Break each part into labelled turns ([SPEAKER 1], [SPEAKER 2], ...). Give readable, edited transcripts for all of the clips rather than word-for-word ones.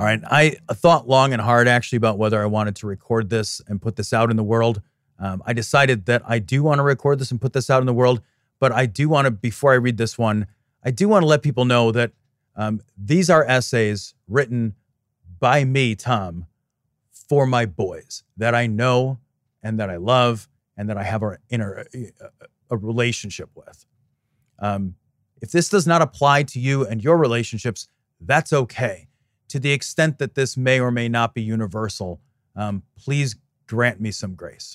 [SPEAKER 1] right. I thought long and hard actually about whether I wanted to record this and put this out in the world. I decided that I do want to record this and put this out in the world, but I do want to, before I read this one, I do want to let people know that these are essays written by me, Tom, for my boys that I know and that I love and that I have a relationship with. If this does not apply to you and your relationships, that's okay. To the extent that this may or may not be universal, please grant me some grace.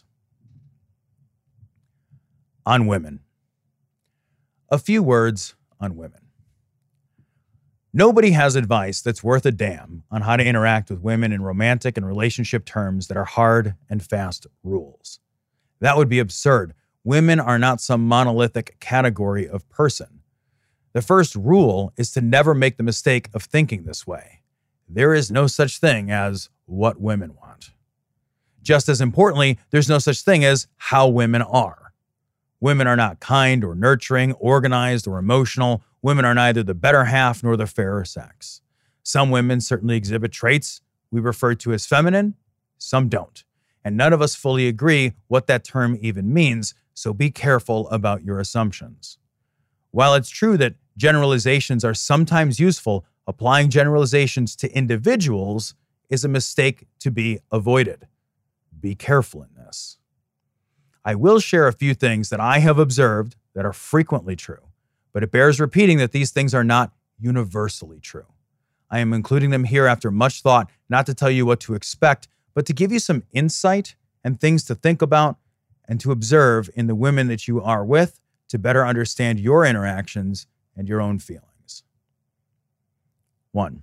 [SPEAKER 1] On women. A few words on women. Nobody has advice that's worth a damn on how to interact with women in romantic and relationship terms that are hard and fast rules. That would be absurd. Women are not some monolithic category of person. The first rule is to never make the mistake of thinking this way. There is no such thing as what women want. Just as importantly, there's no such thing as how women are. Women are not kind or nurturing, organized or emotional. Women are neither the better half nor the fairer sex. Some women certainly exhibit traits we refer to as feminine, some don't. And none of us fully agree what that term even means, so be careful about your assumptions. While it's true that generalizations are sometimes useful, applying generalizations to individuals is a mistake to be avoided. Be careful in this. I will share a few things that I have observed that are frequently true, but it bears repeating that these things are not universally true. I am including them here after much thought, not to tell you what to expect, but to give you some insight and things to think about and to observe in the women that you are with to better understand your interactions and your own feelings. 1.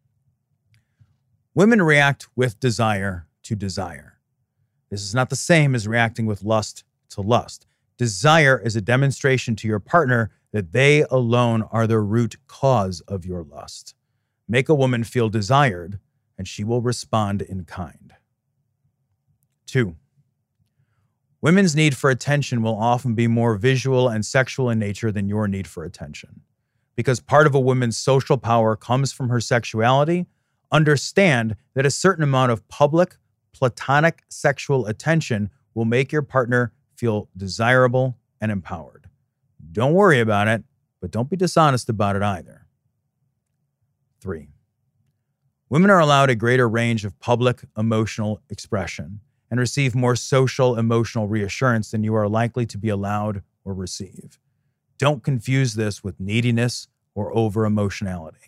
[SPEAKER 1] Women react with desire to desire. This is not the same as reacting with lust to lust. Desire is a demonstration to your partner that they alone are the root cause of your lust. Make a woman feel desired, and she will respond in kind. 2. Women's need for attention will often be more visual and sexual in nature than your need for attention. Because part of a woman's social power comes from her sexuality, understand that a certain amount of public, platonic sexual attention will make your partner feel desirable and empowered. Don't worry about it, but don't be dishonest about it either. 3. Women are allowed a greater range of public emotional expression and receive more social emotional reassurance than you are likely to be allowed or receive. Don't confuse this with neediness or over-emotionality.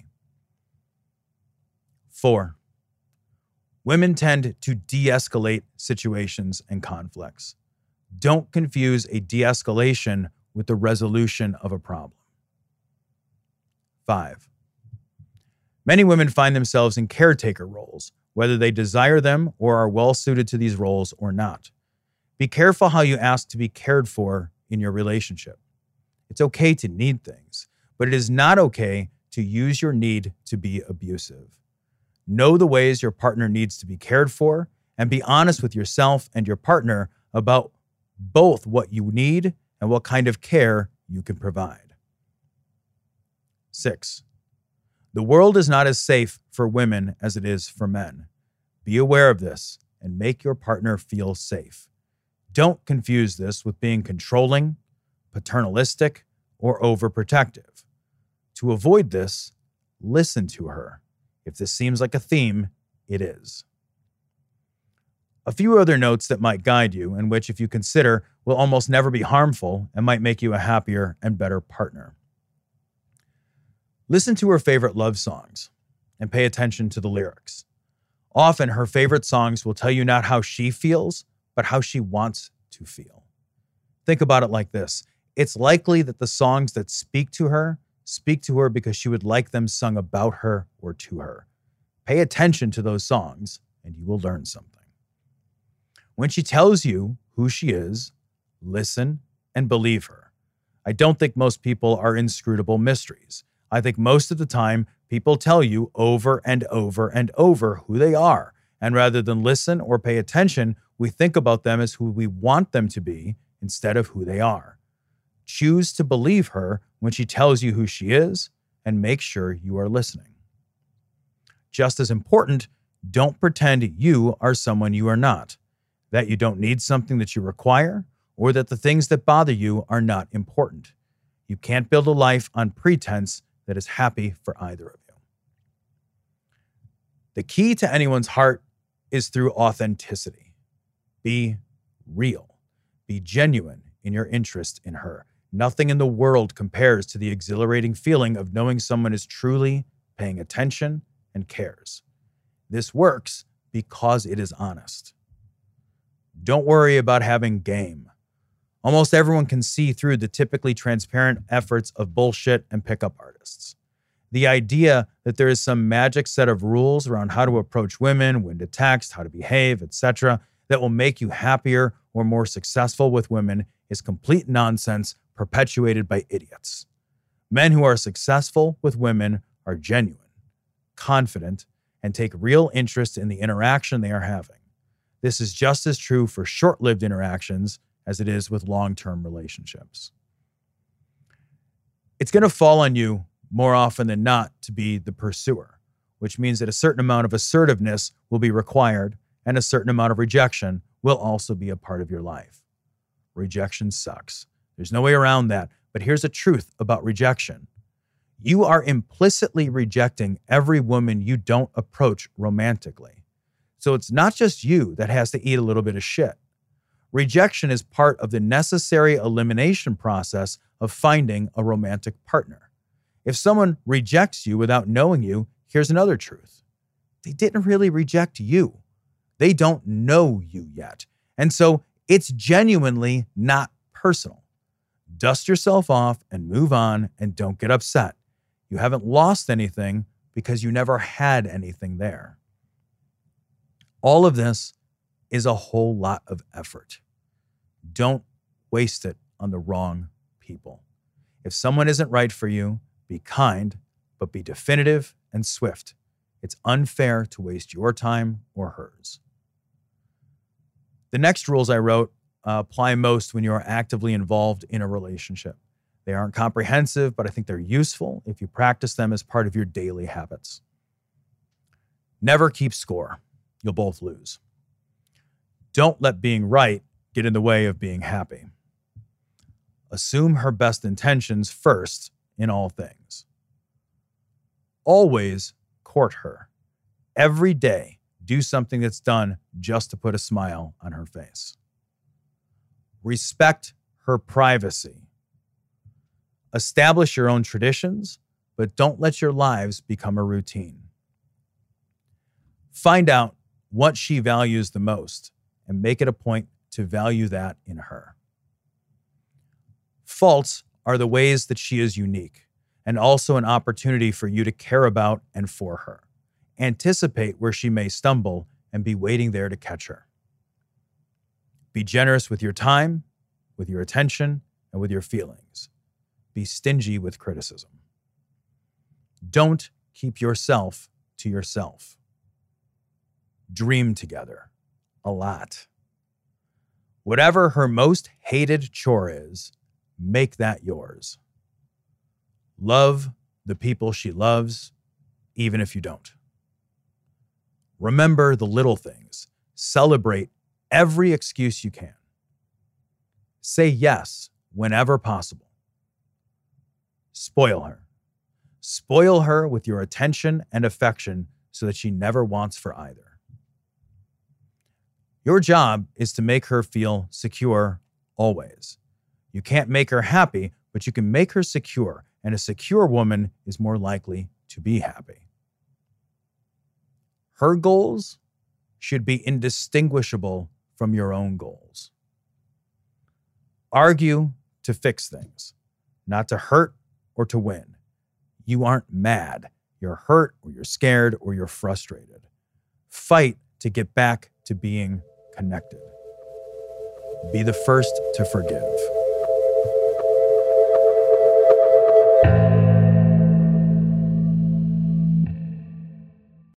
[SPEAKER 1] 4. Women tend to de-escalate situations and conflicts. Don't confuse a de-escalation with the resolution of a problem. 5. Many women find themselves in caretaker roles, whether they desire them or are well suited to these roles or not. Be careful how you ask to be cared for in your relationship. It's okay to need things, but it is not okay to use your need to be abusive. Know the ways your partner needs to be cared for and be honest with yourself and your partner about both what you need and what kind of care you can provide. 6. The world is not as safe for women as it is for men. Be aware of this and make your partner feel safe. Don't confuse this with being controlling, paternalistic, or overprotective. To avoid this, listen to her. If this seems like a theme, it is. A few other notes that might guide you and which, if you consider, will almost never be harmful and might make you a happier and better partner. Listen to her favorite love songs and pay attention to the lyrics. Often, her favorite songs will tell you not how she feels, but how she wants to feel. Think about it like this. It's likely that the songs that speak to her because she would like them sung about her or to her. Pay attention to those songs, and you will learn something. When she tells you who she is, listen and believe her. I don't think most people are inscrutable mysteries. I think most of the time, people tell you over and over and over who they are. And rather than listen or pay attention, we think about them as who we want them to be instead of who they are. Choose to believe her when she tells you who she is, and make sure you are listening. Just as important, don't pretend you are someone you are not, that you don't need something that you require, or that the things that bother you are not important. You can't build a life on pretense that is happy for either of you. The key to anyone's heart is through authenticity. Be real. Be genuine in your interest in her. Nothing in the world compares to the exhilarating feeling of knowing someone is truly paying attention and cares. This works because it is honest. Don't worry about having game. Almost everyone can see through the typically transparent efforts of bullshit and pickup artists. The idea that there is some magic set of rules around how to approach women, when to text, how to behave, etc., that will make you happier or more successful with women is complete nonsense perpetuated by idiots. Men who are successful with women are genuine, confident, and take real interest in the interaction they are having. This is just as true for short-lived interactions as it is with long-term relationships. It's going to fall on you more often than not to be the pursuer, which means that a certain amount of assertiveness will be required and a certain amount of rejection will also be a part of your life. Rejection sucks. There's no way around that, but here's the truth about rejection. You are implicitly rejecting every woman you don't approach romantically. So it's not just you that has to eat a little bit of shit. Rejection is part of the necessary elimination process of finding a romantic partner. If someone rejects you without knowing you, here's another truth. They didn't really reject you. They don't know you yet. And so it's genuinely not personal. Dust yourself off and move on and don't get upset. You haven't lost anything because you never had anything there. All of this is a whole lot of effort. Don't waste it on the wrong people. If someone isn't right for you, be kind, but be definitive and swift. It's unfair to waste your time or hers. The next rules I wrote apply most when you are actively involved in a relationship. They aren't comprehensive, but I think they're useful if you practice them as part of your daily habits. Never keep score. You'll both lose. Don't let being right get in the way of being happy. Assume her best intentions first in all things. Always court her. Every day, do something that's done just to put a smile on her face. Respect her privacy. Establish your own traditions, but don't let your lives become a routine. Find out what she values the most and make it a point to value that in her. Faults are the ways that she is unique and also an opportunity for you to care about and for her. Anticipate where she may stumble and be waiting there to catch her. Be generous with your time, with your attention, and with your feelings. Be stingy with criticism. Don't keep yourself to yourself. Dream together a lot. Whatever her most hated chore is, make that yours. Love the people she loves, even if you don't. Remember the little things. Celebrate every excuse you can. Say yes whenever possible. Spoil her. Spoil her with your attention and affection so that she never wants for either. Your job is to make her feel secure always. You can't make her happy, but you can make her secure, and a secure woman is more likely to be happy. Her goals should be indistinguishable from your own goals. Argue to fix things, not to hurt or to win. You aren't mad. You're hurt or you're scared or you're frustrated. Fight to get back to being connected. Be the first to forgive.